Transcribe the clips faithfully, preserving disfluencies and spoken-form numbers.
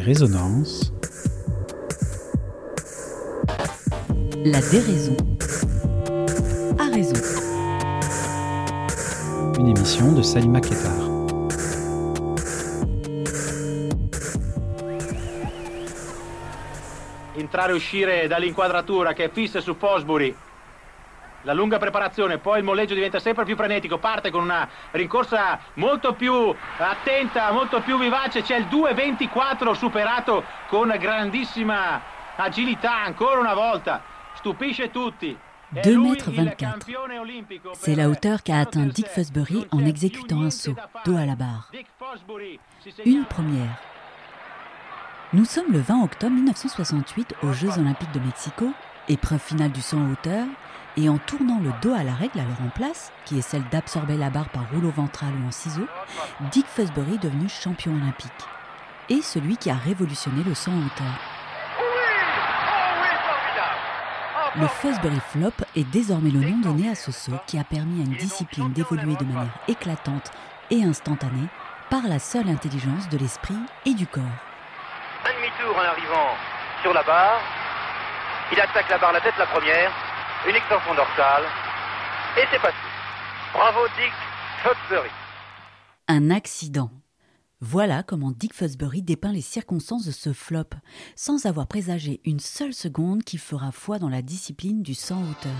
résonances. La déraison a raison. Une émission de Salima Ketar. Entrare e uscire dall'inquadratura che è fissa su Fosbury. La lunga preparazione, poi il molleggio diventa sempre più frenetico, parte con una rincorsa molto più attenta, molto più vivace, c'è il due ventiquattro superato con grandissima agilità ancora una volta, stupisce tutti. deux mètres vingt-quatre. C'est la hauteur qu'a atteint Dick Fosbury en exécutant un saut, dos à la barre. Une première. Nous sommes le vingt octobre mille neuf cent soixante-huit aux Jeux Olympiques de Mexico, épreuve finale du saut en hauteur, et en tournant le dos à la règle alors en place, qui est celle d'absorber la barre par rouleau ventral ou en ciseaux, Dick Fosbury est devenu champion olympique. Et celui qui a révolutionné le saut en hauteur. Le Fosbury Flop est désormais le nom donné à ce saut qui a permis à une discipline d'évoluer de manière éclatante et instantanée par la seule intelligence de l'esprit et du corps. Un demi-tour en arrivant sur la barre. Il attaque la barre la tête la première. Une extension dorsale. Et c'est parti. Bravo Dick Fosbury. Un accident. Voilà comment Dick Fosbury dépeint les circonstances de ce flop, sans avoir présagé une seule seconde qu'il fera foi dans la discipline du saut en hauteur.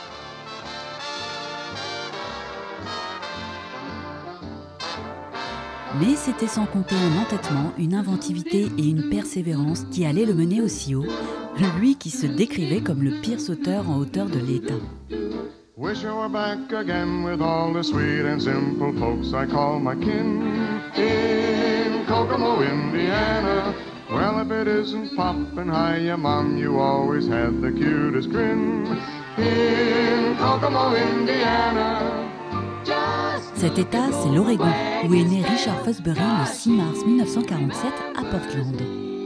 Mais c'était sans compter un entêtement, une inventivité et une persévérance qui allaient le mener aussi haut, lui qui se décrivait comme le pire sauteur en hauteur de l'État. Wish I were back again with all the sweet and simple folks I call my kin in Kokomo, Indiana. Well, if it isn't poppin' high, your mom, you always had the cutest grin in Kokomo, Indiana. Cet État, c'est l'Oregon, où est né Richard Fosbury le six mars mille neuf cent quarante-sept à Portland.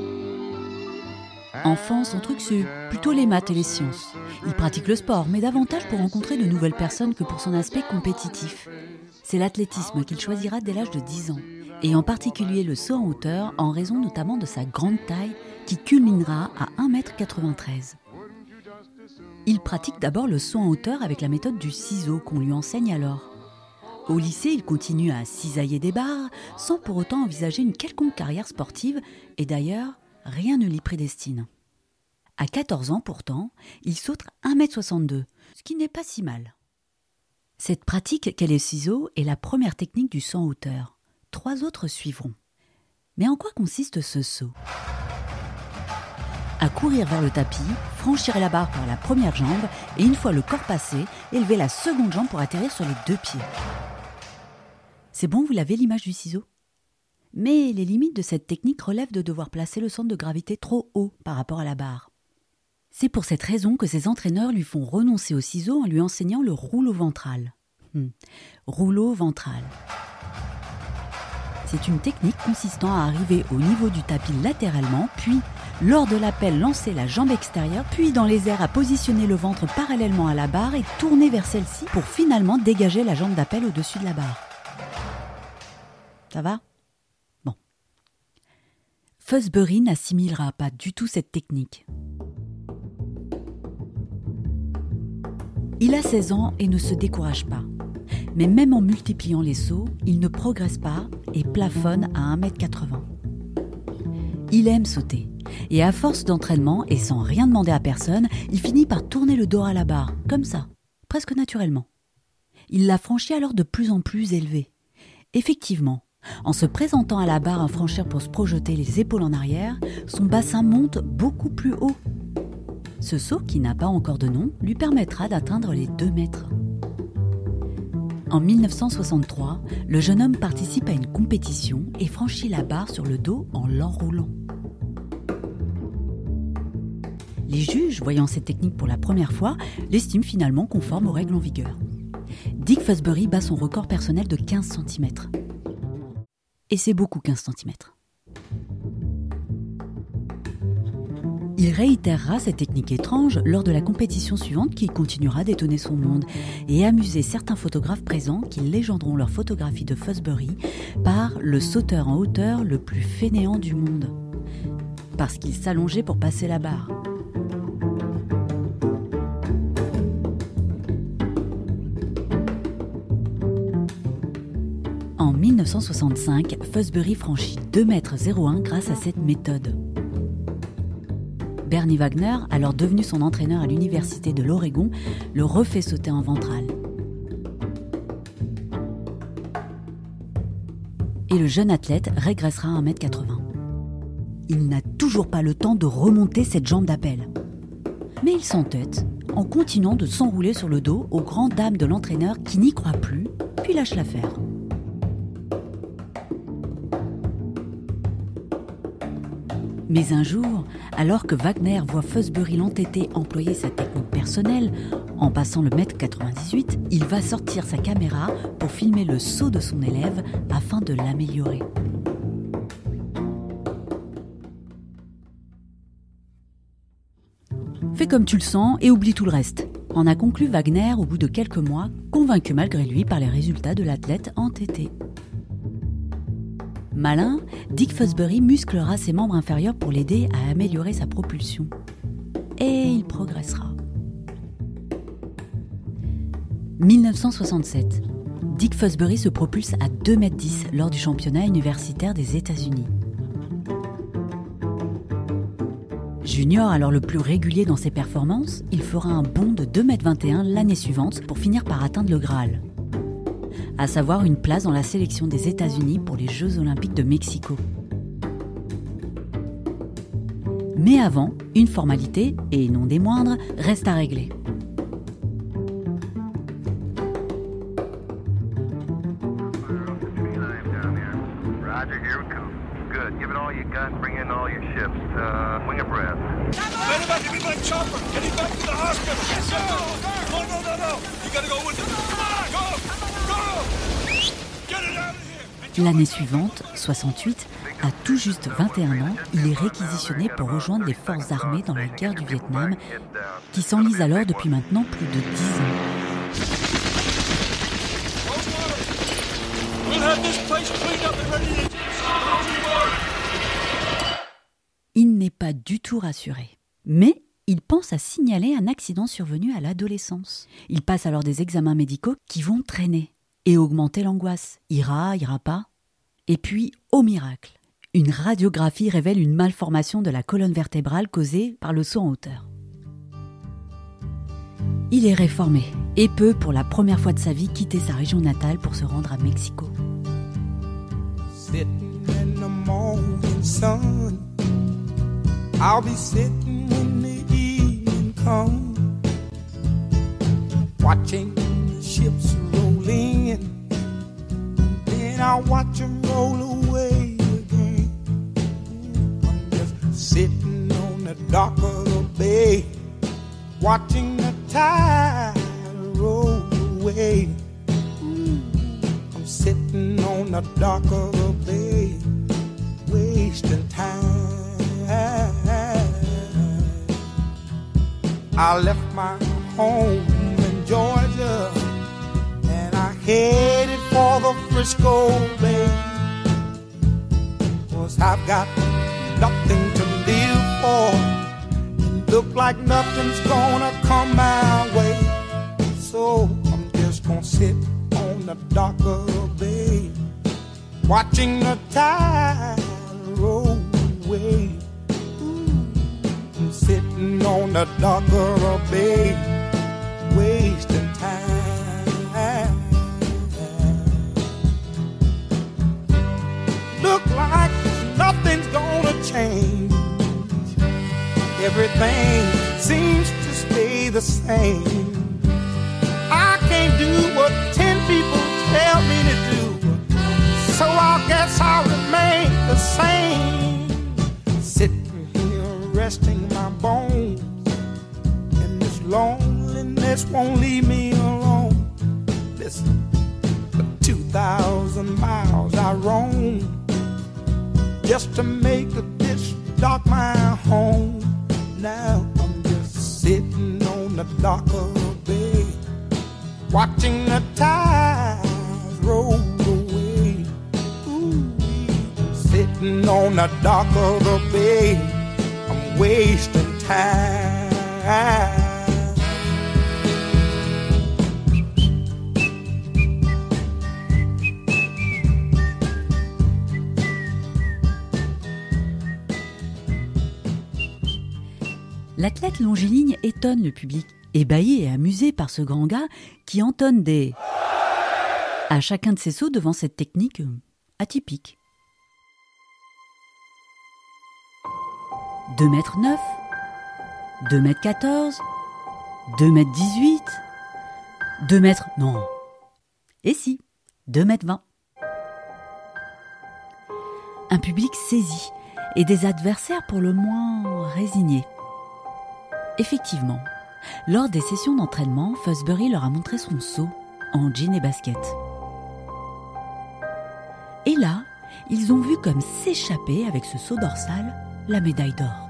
Enfant, son truc, c'est plutôt les maths et les sciences. Il pratique le sport, mais davantage pour rencontrer de nouvelles personnes que pour son aspect compétitif. C'est l'athlétisme qu'il choisira dès l'âge de dix ans, et en particulier le saut en hauteur, en raison notamment de sa grande taille, qui culminera à un mètre quatre-vingt-treize. Il pratique d'abord le saut en hauteur avec la méthode du ciseau qu'on lui enseigne alors. Au lycée, il continue à cisailler des barres, sans pour autant envisager une quelconque carrière sportive, et d'ailleurs, rien ne l'y prédestine. À quatorze ans pourtant, il saute un mètre soixante-deux, ce qui n'est pas si mal. Cette pratique qu'est les ciseaux est la première technique du saut en hauteur. Trois autres suivront. Mais en quoi consiste ce saut ? À courir vers le tapis, franchir la barre par la première jambe et une fois le corps passé, élever la seconde jambe pour atterrir sur les deux pieds. C'est bon, vous l'avez l'image du ciseau ? Mais les limites de cette technique relèvent de devoir placer le centre de gravité trop haut par rapport à la barre. C'est pour cette raison que ses entraîneurs lui font renoncer au ciseau en lui enseignant le rouleau ventral. Hum, rouleau ventral. C'est une technique consistant à arriver au niveau du tapis latéralement, puis, lors de l'appel, lancer la jambe extérieure, puis dans les airs à positionner le ventre parallèlement à la barre et tourner vers celle-ci pour finalement dégager la jambe d'appel au-dessus de la barre. Ça va ? Bon. Fosbury n'assimilera pas du tout cette technique. Il a seize ans et ne se décourage pas. Mais même en multipliant les sauts, il ne progresse pas et plafonne à un mètre quatre-vingts. Il aime sauter. Et à force d'entraînement et sans rien demander à personne, il finit par tourner le dos à la barre, comme ça, presque naturellement. Il la franchit alors de plus en plus élevée. Effectivement, en se présentant à la barre à franchir pour se projeter les épaules en arrière, son bassin monte beaucoup plus haut. Ce saut, qui n'a pas encore de nom, lui permettra d'atteindre les deux mètres. En mille neuf cent soixante-trois, le jeune homme participe à une compétition et franchit la barre sur le dos en l'enroulant. Les juges, voyant cette technique pour la première fois, l'estiment finalement conforme aux règles en vigueur. Dick Fosbury bat son record personnel de quinze centimètres. Et c'est beaucoup quinze centimètres. Il réitérera cette technique étrange lors de la compétition suivante qui continuera d'étonner son monde et amuser certains photographes présents qui légenderont leur photographie de Fosbury par le sauteur en hauteur le plus fainéant du monde. parce qu'il s'allongeait pour passer la barre. En dix-neuf cent soixante-cinq, Fosbury franchit deux mètres zéro un grâce à cette méthode. Bernie Wagner, alors devenu son entraîneur à l'université de l'Oregon, le refait sauter en ventral. Et le jeune athlète régressera à un mètre quatre-vingts. Il n'a toujours pas le temps de remonter cette jambe d'appel. Mais il s'entête en continuant de s'enrouler sur le dos aux grandes dames de l'entraîneur qui n'y croit plus, puis lâche l'affaire. Mais un jour, alors que Wagner voit Fosbury l'entêté employer sa technique personnelle, en passant le mètre quatre-vingt-dix-huit, il va sortir sa caméra pour filmer le saut de son élève afin de l'améliorer. Fais comme tu le sens et oublie tout le reste, en a conclu Wagner au bout de quelques mois, convaincu malgré lui par les résultats de l'athlète entêté. Malin, Dick Fosbury musclera ses membres inférieurs pour l'aider à améliorer sa propulsion. Et il progressera. dix-neuf cent soixante-sept. Dick Fosbury se propulse à deux mètres dix lors du championnat universitaire des États-Unis. Junior, alors le plus régulier dans ses performances, il fera un bond de deux mètres vingt et un l'année suivante pour finir par atteindre le Graal, à savoir une place dans la sélection des États-Unis pour les Jeux Olympiques de Mexico. Mais avant, une formalité, et non des moindres, reste à régler. Roger, here we come. Good. Give it all you got. Bring in all your ships. Uh, wing abreast. Let him back to me by chopper. Get him back to the hospital. Yes, sir. No, no, no, no. You gotta go with him. Come on, go, go. Get it out of here. L'année suivante, soixante-huit, à tout juste vingt et un ans, il est réquisitionné pour rejoindre les forces armées dans la guerre du Vietnam, qui s'enlise alors depuis maintenant plus de dix ans. We'll have this place cleaned up and ready to... Il n'est pas du tout rassuré. Mais il pense à signaler un accident survenu à l'adolescence. Il passe alors des examens médicaux qui vont traîner et augmenter l'angoisse. Ira, ira pas. Et puis, au miracle, une radiographie révèle une malformation de la colonne vertébrale causée par le saut en hauteur. Il est réformé et peut, pour la première fois de sa vie, quitter sa région natale pour se rendre à Mexico. Sitting in the morning sun, I'll be sitting when the evening comes, watching the ships roll in, then I'll watch them roll away again. I'm just sitting on the dock of the bay, watching the tide roll away. I'm sitting on the dock of the bay, wasting time. I left my home in Georgia and I headed for the Frisco Bay, 'cause I've got nothing to live for and look like nothing's gonna come my way. So I'm just gonna sit on the dock of the bay, watching the tide roll away. I'm sitting on the dock of the bay, wasting time. Look like nothing's gonna change. Everything seems to stay the same. I can't do what ten people tell me to do, so I guess I'll remain the same. Sitting here resting my bones, and this loneliness won't leave me alone. Listen, for two thousand miles I roam just to make this dock my home. Now I'm just sitting on the dock of the bay, watching the tides roll away. Ooh, I'm sitting on the dock of the bay, wasting time. L'athlète longiligne étonne le public, ébahi et amusé par ce grand gars qui entonne des à chacun de ses sauts devant cette technique atypique. deux mètres neuf, deux mètres quatorze, deux mètres dix-huit, deux mètres... non. Et si, deux mètres vingt. Un public saisi et des adversaires pour le moins résignés. Effectivement, lors des sessions d'entraînement, Fosbury leur a montré son saut en jean et basket. Et là, ils ont vu comme s'échapper avec ce saut dorsal la médaille d'or.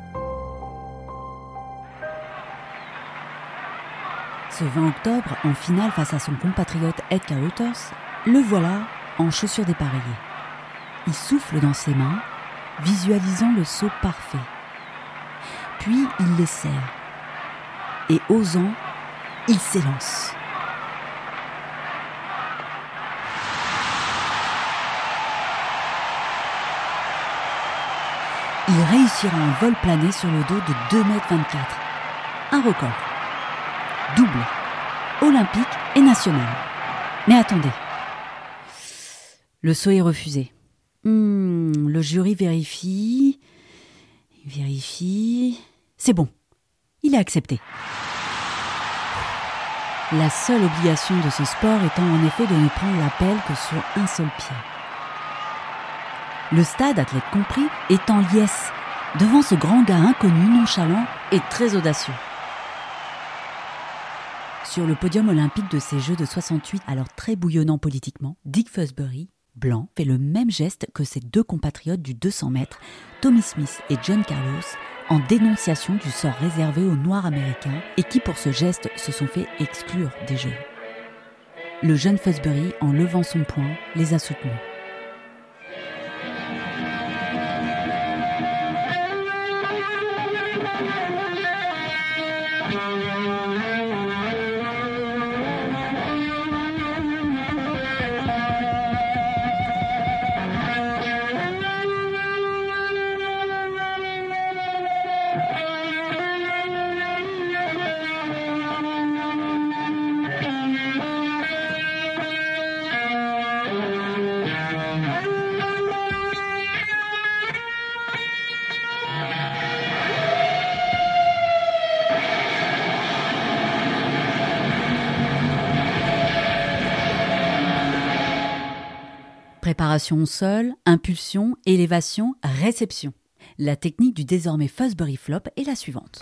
Ce vingt octobre, en finale face à son compatriote Ed Carothers, le voilà en chaussures dépareillées. Il souffle dans ses mains, visualisant le saut parfait. Puis il les serre. Et osant, il s'élance. Il réussira un vol plané sur le dos de deux mètres vingt-quatre. Un record. Double, olympique et national. Mais attendez. Le saut est refusé. Hmm, le jury vérifie. Vérifie. C'est bon. Il est accepté. La seule obligation de ce sport étant en effet de ne prendre la pelle que sur un seul pied. Le stade, athlète compris, est en liesse devant ce grand gars inconnu, nonchalant et très audacieux. Sur le podium olympique de ces Jeux de soixante-huit, alors très bouillonnant politiquement, Dick Fosbury, blanc, fait le même geste que ses deux compatriotes du deux cents mètres, Tommy Smith et John Carlos, en dénonciation du sort réservé aux Noirs américains et qui, pour ce geste, se sont fait exclure des Jeux. Le jeune Fosbury, en levant son poing, les a soutenus. Préparation au sol, impulsion, élévation, réception. La technique du désormais Fosbury Flop est la suivante.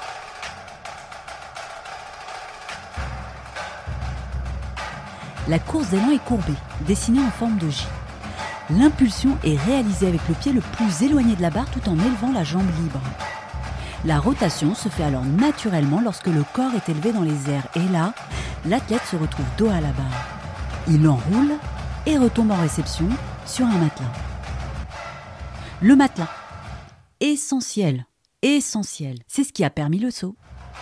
La course d'élan est courbée, dessinée en forme de J. L'impulsion est réalisée avec le pied le plus éloigné de la barre tout en élevant la jambe libre. La rotation se fait alors naturellement lorsque le corps est élevé dans les airs et là, l'athlète se retrouve dos à la barre. Il enroule et retombe en réception sur un matelas. Le matelas, essentiel, essentiel, c'est ce qui a permis le saut.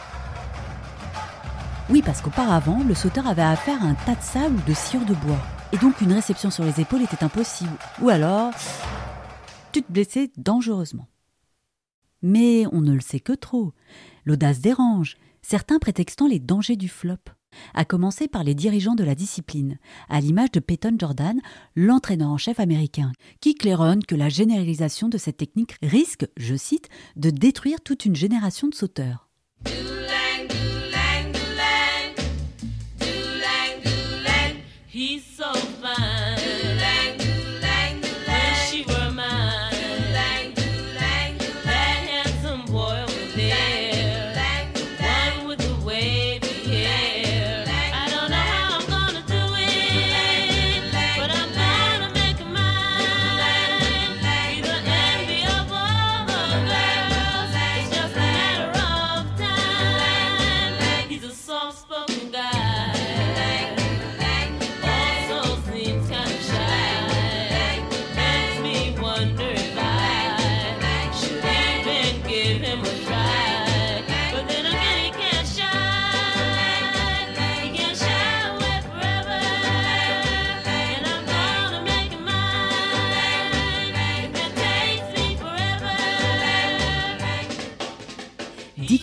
Oui, parce qu'auparavant, le sauteur avait affaire à un tas de sable ou de sciure de bois, et donc une réception sur les épaules était impossible, ou alors, tu te blessais dangereusement. Mais on ne le sait que trop, l'audace dérange, certains prétextant les dangers du flop. À commencer par les dirigeants de la discipline, à l'image de Peyton Jordan, l'entraîneur en chef américain, qui claironne que la généralisation de cette technique risque, je cite, de détruire toute une génération de sauteurs.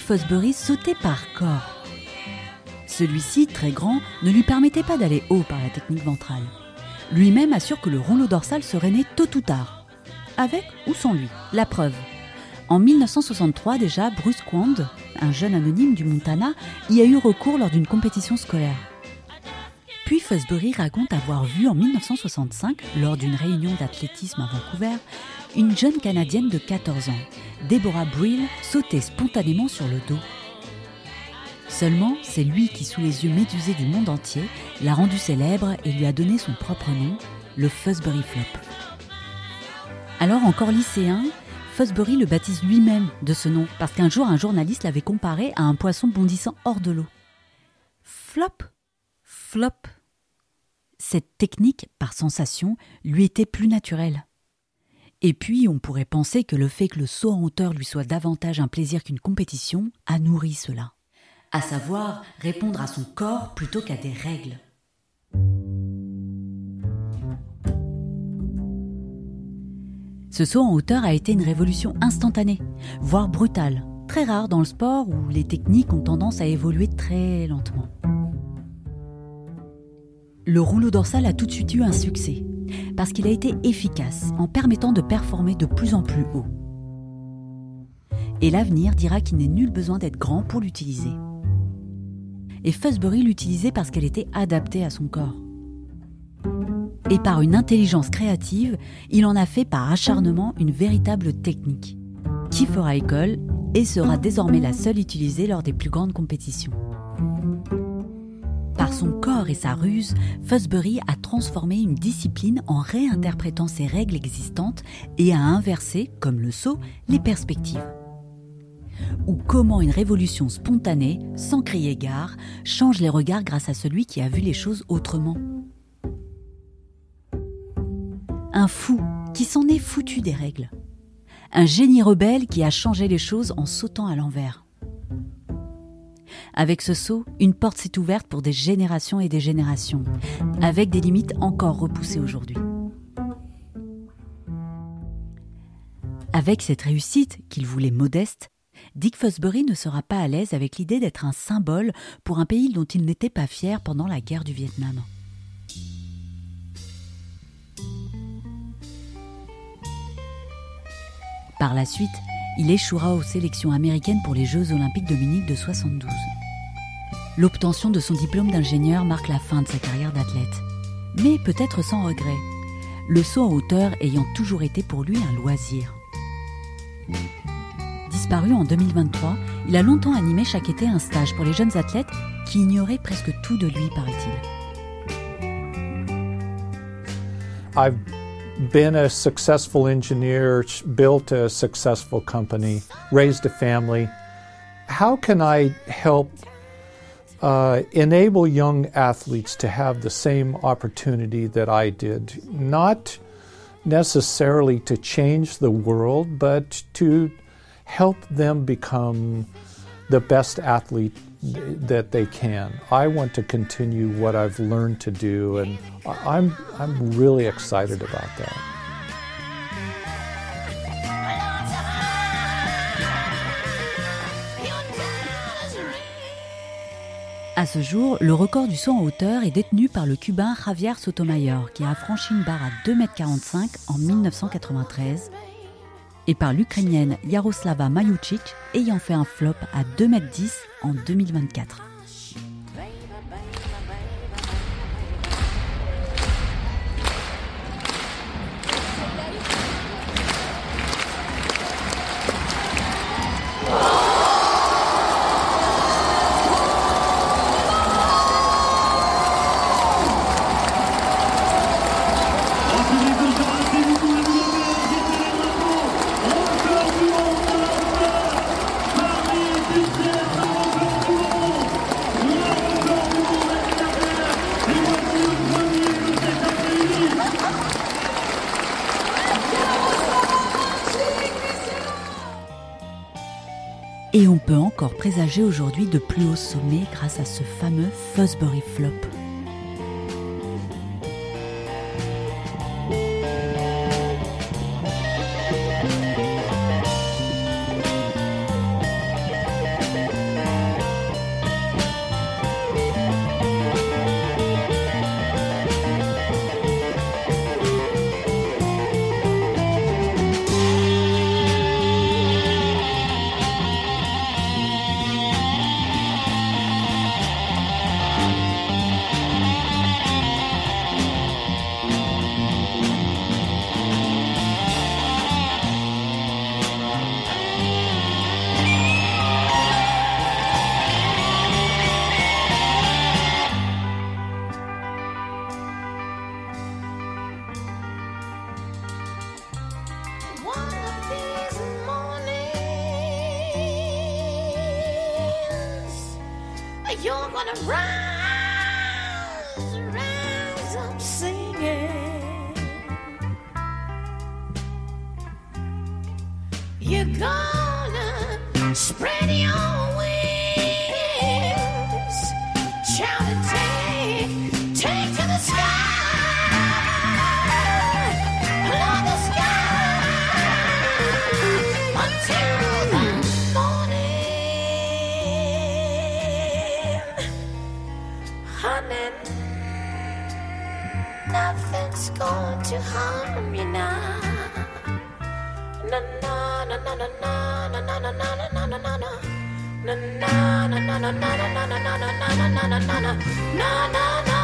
Fosbury sautait par corps. Celui-ci, très grand, ne lui permettait pas d'aller haut par la technique ventrale. Lui-même assure que le rouleau dorsal serait né tôt ou tard. Avec ou sans lui, la preuve. En mille neuf cent soixante-trois déjà, Bruce Quand, un jeune anonyme du Montana, y a eu recours lors d'une compétition scolaire. Puis Fosbury raconte avoir vu en mille neuf cent soixante-cinq, lors d'une réunion d'athlétisme à Vancouver, une jeune Canadienne de quatorze ans, Deborah Brill, sauter spontanément sur le dos. Seulement, c'est lui qui, sous les yeux médusés du monde entier, l'a rendu célèbre et lui a donné son propre nom, le Fosbury Flop. Alors encore lycéen, Fosbury le baptise lui-même de ce nom, parce qu'un jour un journaliste l'avait comparé à un poisson bondissant hors de l'eau. Flop, flop. Cette technique, par sensation, lui était plus naturelle. Et puis, on pourrait penser que le fait que le saut en hauteur lui soit davantage un plaisir qu'une compétition a nourri cela. À savoir, répondre à son corps plutôt qu'à des règles. Ce saut en hauteur a été une révolution instantanée, voire brutale, très rare dans le sport où les techniques ont tendance à évoluer très lentement. Le rouleau dorsal a tout de suite eu un succès, parce qu'il a été efficace en permettant de performer de plus en plus haut. Et l'avenir dira qu'il n'est nul besoin d'être grand pour l'utiliser. Et Fosbury l'utilisait parce qu'elle était adaptée à son corps. Et par une intelligence créative, il en a fait par acharnement une véritable technique, qui fera école et sera désormais la seule utilisée lors des plus grandes compétitions. Par son corps et sa ruse, Fosbury a transformé une discipline en réinterprétant ses règles existantes et a inversé, comme le saut, les perspectives. Ou comment une révolution spontanée, sans crier gare, change les regards grâce à celui qui a vu les choses autrement. Un fou qui s'en est foutu des règles. Un génie rebelle qui a changé les choses en sautant à l'envers. Avec ce saut, une porte s'est ouverte pour des générations et des générations, avec des limites encore repoussées aujourd'hui. Avec cette réussite, qu'il voulait modeste, Dick Fosbury ne sera pas à l'aise avec l'idée d'être un symbole pour un pays dont il n'était pas fier pendant la guerre du Vietnam. Par la suite, il échouera aux sélections américaines pour les Jeux Olympiques de Munich de soixante-douze. L'obtention de son diplôme d'ingénieur marque la fin de sa carrière d'athlète. Mais peut-être sans regret, le saut en hauteur ayant toujours été pour lui un loisir. Disparu en deux mille vingt-trois, il a longtemps animé chaque été un stage pour les jeunes athlètes qui ignoraient presque tout de lui, paraît-il. I've been a successful engineer, built a successful company, raised a family. How can I help uh, enable young athletes to have the same opportunity that I did? Not necessarily to change the world, but to help them become the best athlete that they can. I want to continue what I've learned to do, and I'm I'm really excited about that. À ce jour, le record du saut en hauteur est détenu par le Cubain Javier Sotomayor, qui a franchi une barre à deux mètres quarante-cinq en mille neuf cent quatre-vingt-treize, et par l'Ukrainienne Yaroslava Mayuchik, ayant fait un flop à deux mètres dix en deux mille vingt-quatre. Et on peut encore présager aujourd'hui de plus hauts sommets grâce à ce fameux Fosbury Flop. wanna rise, rise up singing. You're gonna spread your wings, shout and take, take to the sky. Nothing's going to harm you now. Na na na na na na na na na na na na na na. Na na na na na na na na na na na na na na na na na.